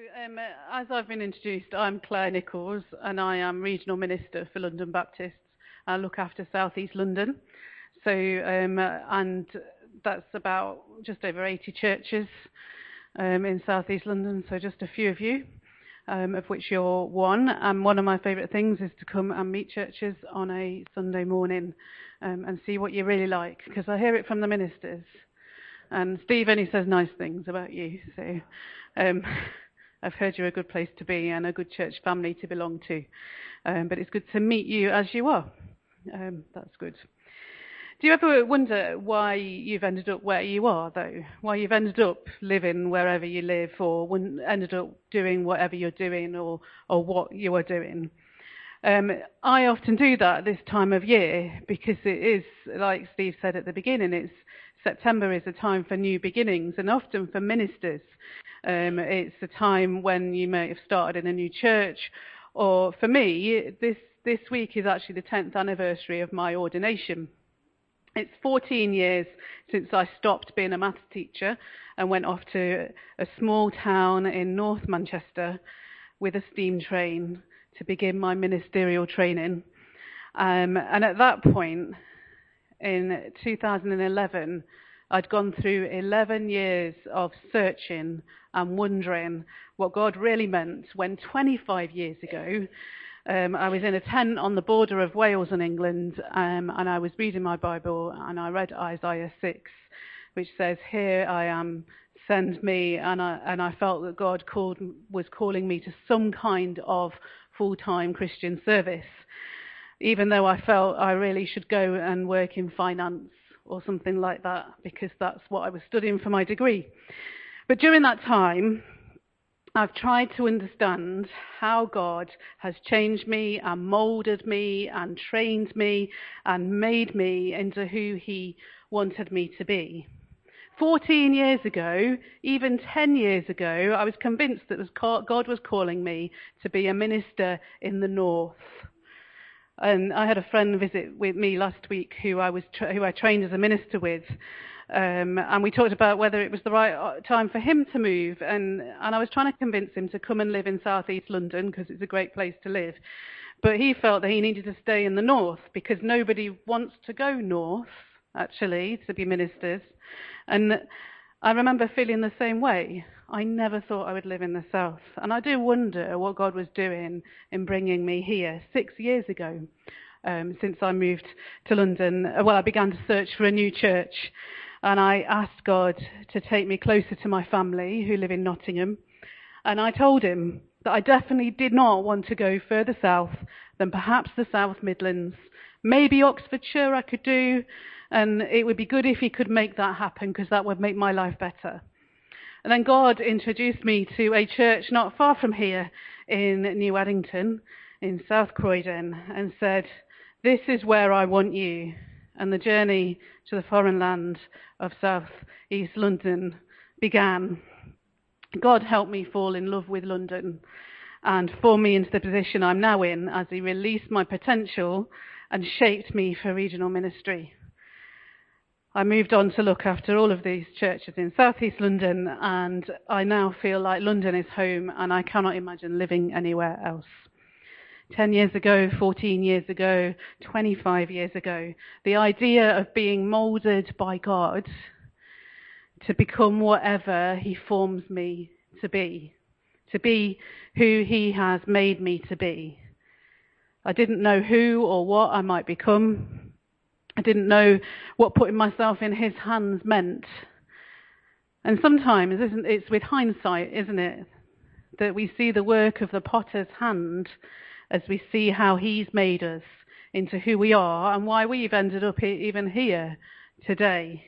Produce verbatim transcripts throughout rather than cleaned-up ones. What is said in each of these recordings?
um, as I've been introduced, I'm Claire Nichols and I am Regional Minister for London Baptists. I look after South East London. So, um, and that's about just over eighty churches um, in South East London, so just a few of you, um, of which you're one. And one of my favourite things is to come and meet churches on a Sunday morning um, and see what you really like, because I hear it from the ministers. And Steve only says nice things about you, so um, I've heard you're a good place to be and a good church family to belong to. Um, but it's good to meet you as you are. Um, that's good. Do you ever wonder why you've ended up where you are, though? Why you've ended up living wherever you live, or ended up doing whatever you're doing, or, or what you are doing? Um, I often do that this time of year because it is, like Steve said at the beginning, it's September is a time for new beginnings, and often for ministers, um, it's a time when you may have started in a new church, or for me, this, this week is actually the tenth anniversary of my ordination. It's fourteen years since I stopped being a maths teacher and went off to a small town in North Manchester with a steam train to begin my ministerial training. Um, and at that point, in two thousand eleven, I'd gone through eleven years of searching and wondering what God really meant when twenty-five years ago, um, I was in a tent on the border of Wales and England, um, and I was reading my Bible, and I read Isaiah six, which says, "Here I am, send me," and I, and I felt that God called, was calling me to some kind of full-time Christian service, even though I felt I really should go and work in finance or something like that, because that's what I was studying for my degree. But during that time, I've tried to understand how God has changed me and moulded me and trained me and made me into who he wanted me to be. fourteen years ago, even ten years ago, I was convinced that God was calling me to be a minister in the north. And I had a friend visit with me last week who I was tra- who I trained as a minister with, um, and we talked about whether it was the right time for him to move. And, and I was trying to convince him to come and live in South East London because it's a great place to live. But he felt that he needed to stay in the north because nobody wants to go north, actually, to be ministers. And I remember feeling the same way. I never thought I would live in the south. And I do wonder what God was doing in bringing me here six years ago, um, since I moved to London. Well, I began to search for a new church, and I asked God to take me closer to my family who live in Nottingham. And I told him that I definitely did not want to go further south than perhaps the South Midlands. Maybe Oxfordshire I could do, and it would be good if he could make that happen because that would make my life better. And then God introduced me to a church not far from here in New Addington, in South Croydon, and said, "This is where I want you." And the journey to the foreign land of South East London began. God helped me fall in love with London and form me into the position I'm now in as he released my potential and shaped me for regional ministry. I moved on to look after all of these churches in South East London, and I now feel like London is home and I cannot imagine living anywhere else. Ten years ago, fourteen years ago, twenty-five years ago, the idea of being moulded by God to become whatever he forms me to be, to be who he has made me to be. I didn't know who or what I might become. I didn't know what putting myself in his hands meant. And sometimes, isn't it's with hindsight, isn't it, that we see the work of the potter's hand as we see how he's made us into who we are and why we've ended up even here today.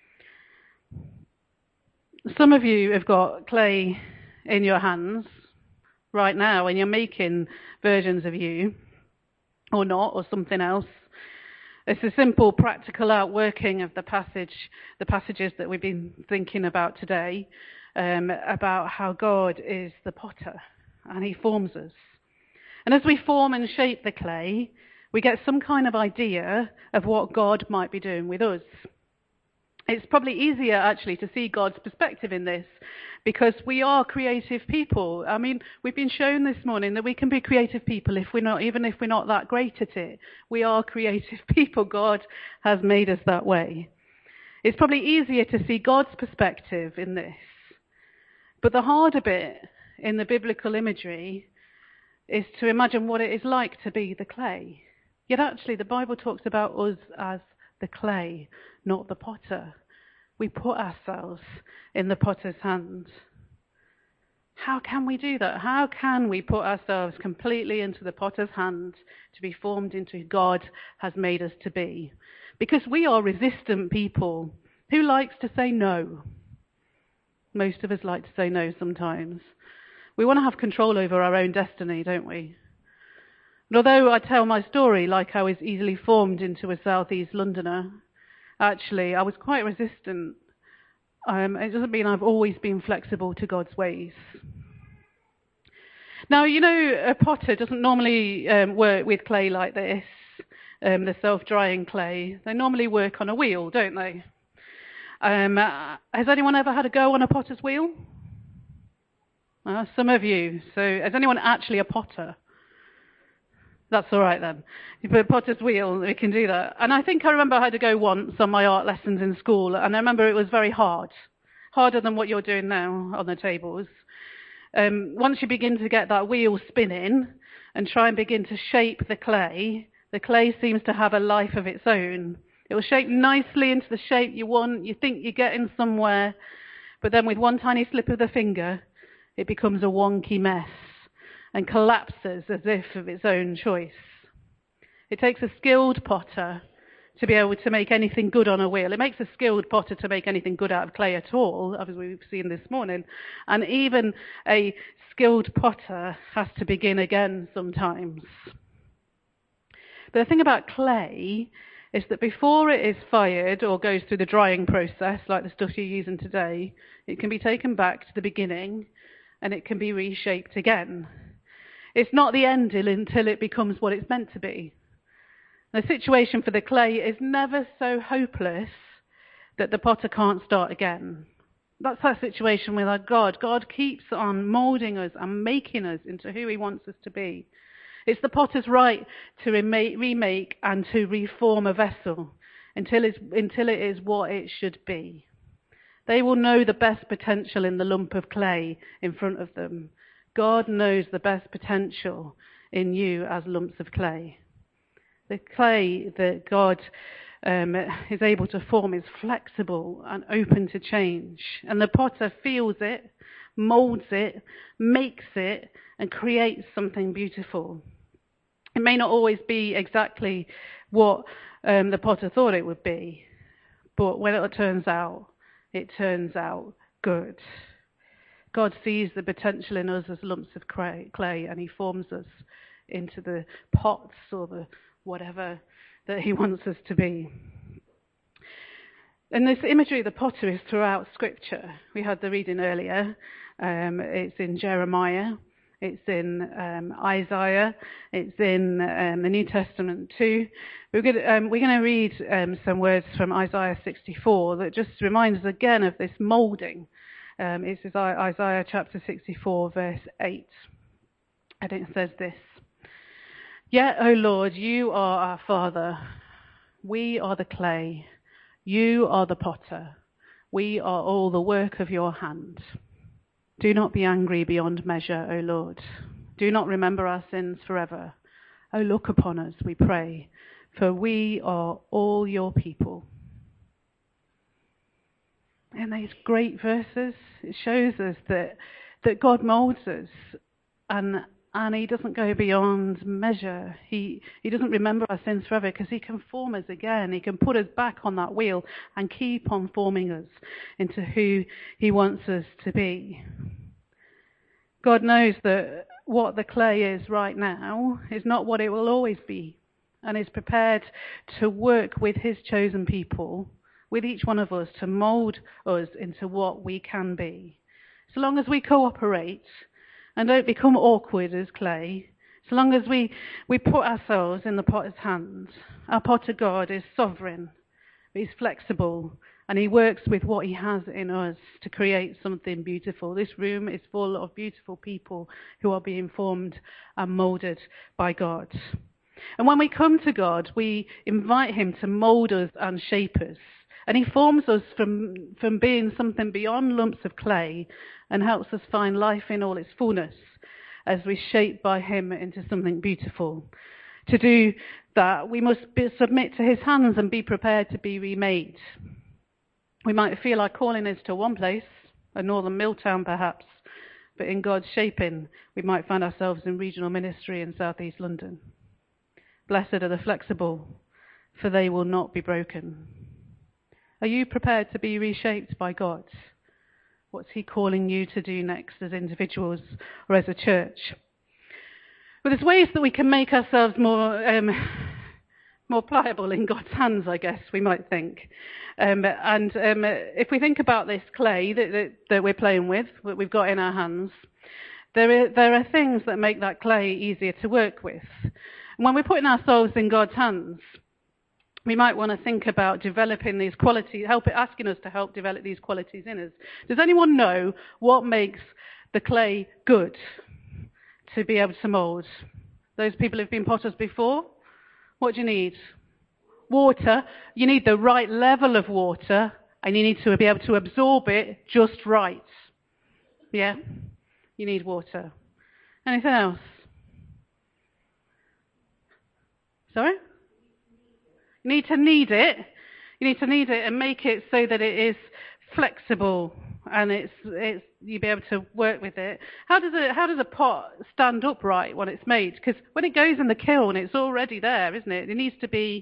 Some of you have got clay in your hands right now and you're making versions of you, or not, or something else. It's a simple, practical outworking of the passage, the passages that we've been thinking about today, um, about how God is the potter and he forms us. And as we form and shape the clay, we get some kind of idea of what God might be doing with us. It's probably easier actually to see God's perspective in this because we are creative people. I mean, we've been shown this morning that we can be creative people if we're not, even if we're not that great at it. We are creative people. God has made us that way. It's probably easier to see God's perspective in this. But the harder bit in the biblical imagery is to imagine what it is like to be the clay. Yet actually the Bible talks about us as the clay, not the potter. We put ourselves in the potter's hand. How can we do that? How can we put ourselves completely into the potter's hand to be formed into who God has made us to be? Because we are resistant people. Who likes to say no? Most of us like to say no sometimes. We want to have control over our own destiny, don't we? And although I tell my story like I was easily formed into a South East Londoner, actually I was quite resistant. Um, it doesn't mean I've always been flexible to God's ways. Now, you know, a potter doesn't normally um, work with clay like this, um, the self-drying clay. They normally work on a wheel, don't they? Um, uh, has anyone ever had a go on a potter's wheel? Uh, some of you. So is anyone actually a potter? That's all right then. You put a potter's wheel, we can do that. And I think I remember I had to go once on my art lessons in school, and I remember it was very hard. Harder than what you're doing now on the tables. Um, once you begin to get that wheel spinning and try and begin to shape the clay, the clay seems to have a life of its own. It will shape nicely into the shape you want. You think you're getting somewhere, but then with one tiny slip of the finger, it becomes a wonky mess and collapses as if of its own choice. It takes a skilled potter to be able to make anything good on a wheel. It makes a skilled potter to make anything good out of clay at all, as we've seen this morning. And even a skilled potter has to begin again sometimes. But the thing about clay is that before it is fired or goes through the drying process, like the stuff you're using today, it can be taken back to the beginning and it can be reshaped again. It's not the end until it becomes what it's meant to be. The situation for the clay is never so hopeless that the potter can't start again. That's our situation with our God. God keeps on moulding us and making us into who he wants us to be. It's the potter's right to remake and to reform a vessel until, it's, until it is what it should be. They will know the best potential in the lump of clay in front of them. God knows the best potential in you as lumps of clay. The clay that God um, is able to form is flexible and open to change. And the potter feels it, molds it, makes it, and creates something beautiful. It may not always be exactly what um, the potter thought it would be, but when it turns out, it turns out good. God sees the potential in us as lumps of clay, and he forms us into the pots or the whatever that he wants us to be. And this imagery of the potter is throughout Scripture. We had the reading earlier. Um, it's in Jeremiah. It's in um, Isaiah. It's in um, the New Testament too. We're going to, um, we're going to read um, some words from Isaiah sixty-four that just reminds us again of this moulding. Um, it's Isaiah chapter sixty-four, verse eight. And it says this: Yet, O Lord, you are our Father. We are the clay. You are the potter. We are all the work of your hand. Do not be angry beyond measure, O Lord. Do not remember our sins forever. O look upon us, we pray, for we are all your people. And these great verses, it shows us that, that God molds us, and and he doesn't go beyond measure. He he doesn't remember our sins forever, because he can form us again. He can put us back on that wheel and keep on forming us into who he wants us to be. God knows that what the clay is right now is not what it will always be, and is prepared to work with his chosen people, with each one of us, to mould us into what we can be. So long as we cooperate and don't become awkward as clay, so long as we, we put ourselves in the potter's hands, our potter God is sovereign, he's flexible And he works with what he has in us to create something beautiful. This room is full of beautiful people who are being formed and moulded by God. And when we come to God, we invite him to mould us and shape us. And he forms us from, from being something beyond lumps of clay and helps us find life in all its fullness as we shape by him into something beautiful. To do that, we must be, submit to his hands and be prepared to be remade. We might feel our calling is to one place, a northern mill town perhaps, but in God's shaping, we might find ourselves in regional ministry in southeast London. Blessed are the flexible, for they will not be broken. Are you prepared to be reshaped by God? What's he calling you to do next as individuals or as a church? Well, there's ways that we can make ourselves more um, more pliable in God's hands, I guess, we might think. Um, and um, if we think about this clay that, that, that we're playing with, that we've got in our hands, there are, there are things that make that clay easier to work with. And when we're putting ourselves in God's hands, we might want to think about developing these qualities, help it, asking us to help develop these qualities in us. Does anyone know what makes the clay good to be able to mould? Those people who've been potters before? What do you need? Water. You need the right level of water, and you need to be able to absorb it just right. Yeah? You need water. Anything else? Sorry? You need to knead it. You need to knead it and make it so that it is flexible and it's it's you'll be able to work with it. How does a how does a pot stand upright when it's made? Because when it goes in the kiln, it's already there, isn't it? It needs to be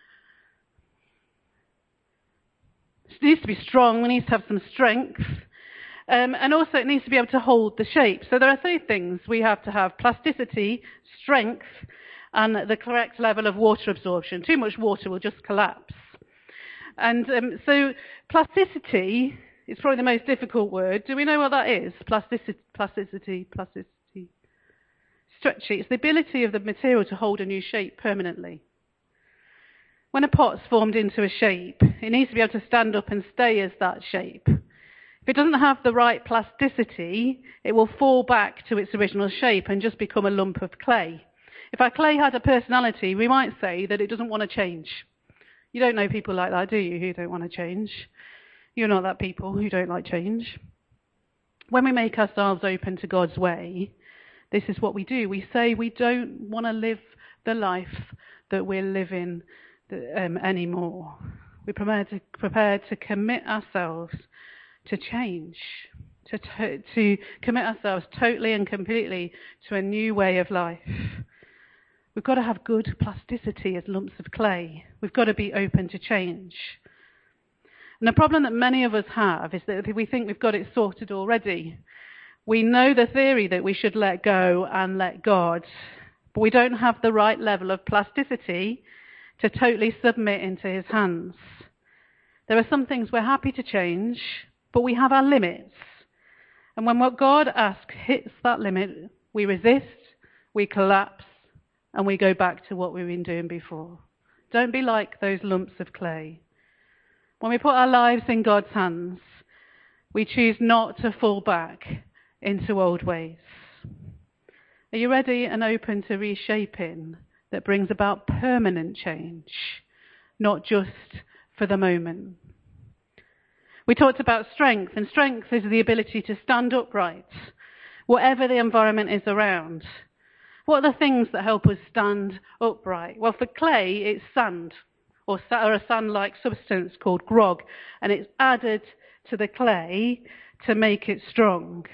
it needs to be strong. It needs to have some strength, um, and also it needs to be able to hold the shape. So there are three things we have to have: plasticity, strength, and the correct level of water absorption. Too much water will just collapse. And um, so plasticity is probably the most difficult word. Do we know what that is? Plasticity, plasticity, plasticity. Stretchy. It's the ability of the material to hold a new shape permanently. When a pot's formed into a shape, it needs to be able to stand up and stay as that shape. If it doesn't have the right plasticity, it will fall back to its original shape and just become a lump of clay. If our clay had a personality, we might say that it doesn't want to change. You don't know people like that, do you, who don't want to change? You're not that people who don't like change. When we make ourselves open to God's way, this is what we do. We say we don't want to live the life that we're living um, anymore. We're prepared to, prepared to commit ourselves to change, to, to, to commit ourselves totally and completely to a new way of life. We've got to have good plasticity as lumps of clay. We've got to be open to change. And the problem that many of us have is that we think we've got it sorted already. We know the theory that we should let go and let God, but we don't have the right level of plasticity to totally submit into his hands. There are some things we're happy to change, but we have our limits. And when what God asks hits that limit, we resist, we collapse, and we go back to what we've been doing before. Don't be like those lumps of clay. When we put our lives in God's hands, we choose not to fall back into old ways. Are you ready and open to reshaping that brings about permanent change, not just for the moment? We talked about strength, and strength is the ability to stand upright, whatever the environment is around. What are the things that help us stand upright? Well, for clay, it's sand, or, or a sand-like substance called grog, and it's added to the clay to make it strong.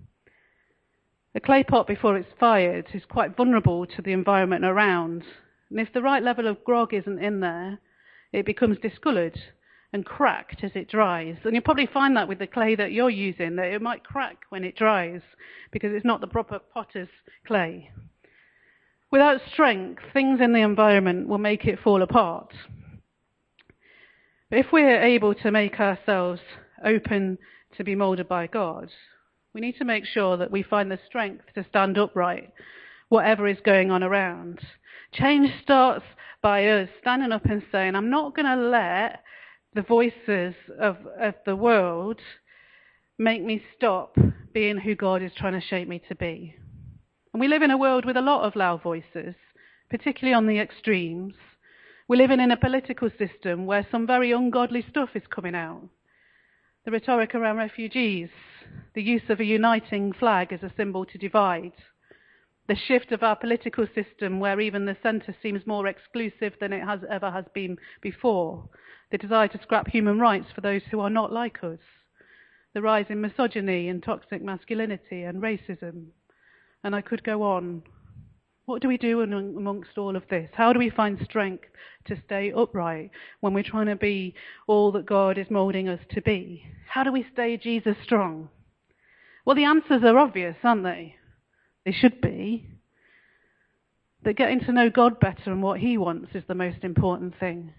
A clay pot, before it's fired, is quite vulnerable to the environment around. And if the right level of grog isn't in there, it becomes discoloured and cracked as it dries. And you'll probably find that with the clay that you're using, that it might crack when it dries because it's not the proper potter's clay. Without strength, things in the environment will make it fall apart. But if we're able to make ourselves open to be moulded by God, we need to make sure that we find the strength to stand upright, whatever is going on around. Change starts by us standing up and saying, I'm not going to let the voices of, of the world make me stop being who God is trying to shape me to be. And we live in a world with a lot of loud voices, particularly on the extremes. We live in a political system where some very ungodly stuff is coming out. The rhetoric around refugees, the use of a uniting flag as a symbol to divide, the shift of our political system where even the centre seems more exclusive than it has ever has been before, the desire to scrap human rights for those who are not like us, the rise in misogyny and toxic masculinity and racism. And I could go on. What do we do amongst all of this? How do we find strength to stay upright when we're trying to be all that God is moulding us to be? How do we stay Jesus strong? Well, the answers are obvious, aren't they? They should be. But getting to know God better and what he wants is the most important thing.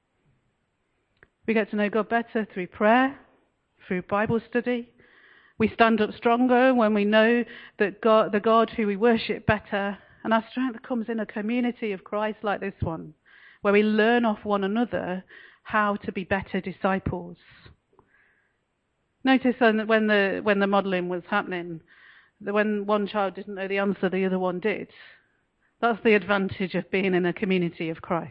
We get to know God better through prayer, through Bible study. We stand up stronger when we know that God, the God who we worship better, and our strength comes in a community of Christ like this one, where we learn off one another how to be better disciples. Notice when the when the modelling was happening, that when one child didn't know the answer, the other one did. That's the advantage of being in a community of Christ.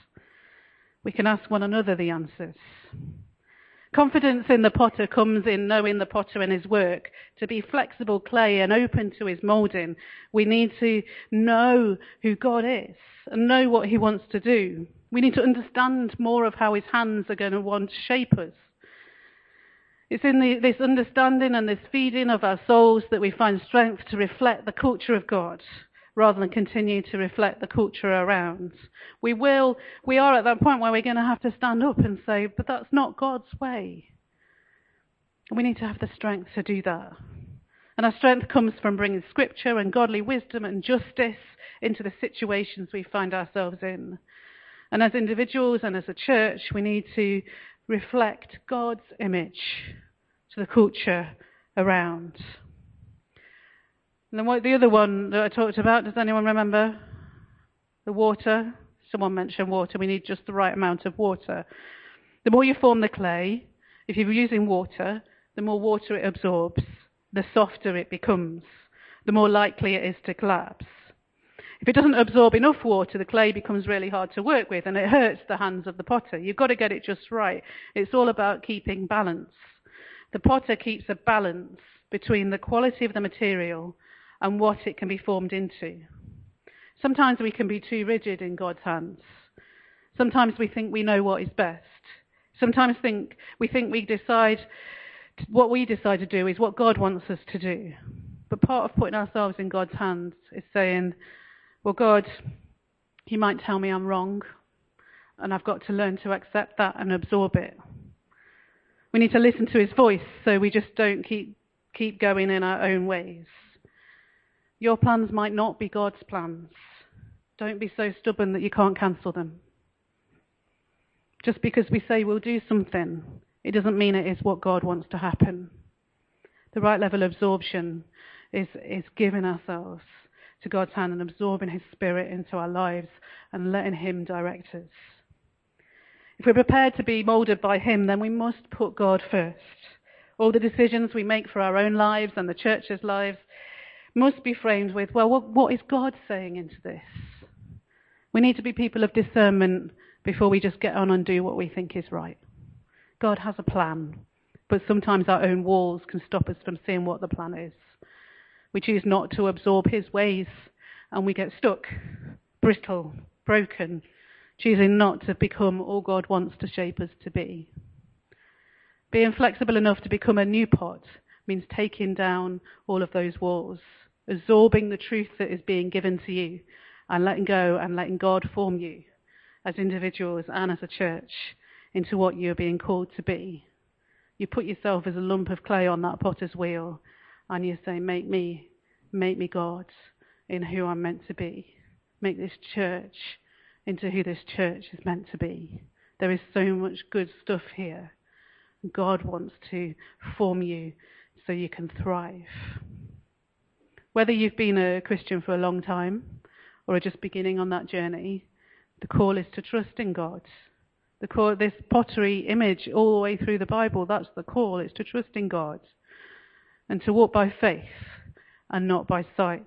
We can ask one another the answers. Confidence in the potter comes in knowing the potter and his work. To be flexible clay and open to his moulding, we need to know who God is and know what he wants to do. We need to understand more of how his hands are going to want to shape us. It's in the, this understanding and this feeding of our souls that we find strength to reflect the culture of God rather than continue to reflect the culture around. We will, we are at that point where we're going to have to stand up and say, but that's not God's way. We need to have the strength to do that. And our strength comes from bringing scripture and godly wisdom and justice into the situations we find ourselves in. And as individuals and as a church, we need to reflect God's image to the culture around. And then what, the other one that I talked about, does anyone remember? The water. Someone mentioned water. We need just the right amount of water. The more you form the clay, if you're using water, the more water it absorbs, the softer it becomes, the more likely it is to collapse. If it doesn't absorb enough water, the clay becomes really hard to work with and it hurts the hands of the potter. You've got to get it just right. It's all about keeping balance. The potter keeps a balance between the quality of the material and what it can be formed into. Sometimes we can be too rigid in God's hands. Sometimes we think we know what is best. Sometimes think we think we decide, what we decide to do is what God wants us to do. But part of putting ourselves in God's hands is saying, well, God, he might tell me I'm wrong, and I've got to learn to accept that and absorb it. We need to listen to his voice so we just don't keep keep going in our own ways. Your plans might not be God's plans. Don't be so stubborn that you can't cancel them. Just because we say we'll do something, it doesn't mean it is what God wants to happen. The right level of absorption is, is giving ourselves to God's hand and absorbing his spirit into our lives and letting him direct us. If we're prepared to be moulded by him, then we must put God first. All the decisions we make for our own lives and the church's lives must be framed with, well, what, what is God saying into this? We need to be people of discernment before we just get on and do what we think is right. God has a plan, but sometimes our own walls can stop us from seeing what the plan is. We choose not to absorb his ways, and we get stuck, brittle, broken, choosing not to become all God wants to shape us to be. Being flexible enough to become a new pot means taking down all of those walls, absorbing the truth that is being given to you, and letting go and letting God form you as individuals and as a church into what you're being called to be. You put yourself as a lump of clay on that potter's wheel, and you say, make me, make me God in who I'm meant to be. Make this church into who this church is meant to be. There is so much good stuff here. God wants to form you so you can thrive. Whether you've been a Christian for a long time or are just beginning on that journey, the call is to trust in God The call, this pottery image all the way through the Bible, that's the call. It's to trust in God and to walk by faith and not by sight.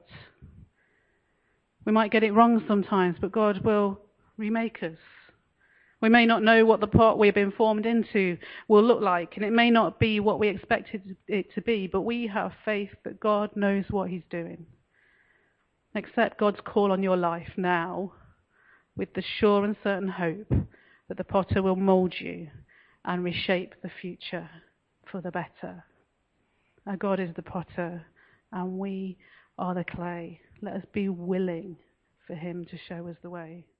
We might get it wrong sometimes, but God will remake us. We may not know what the pot we've been formed into will look like, and it may not be what we expected it to be, but we have faith that God knows what he's doing. Accept God's call on your life now with the sure and certain hope that the potter will mould you and reshape the future for the better. Our God is the potter and we are the clay. Let us be willing for him to show us the way.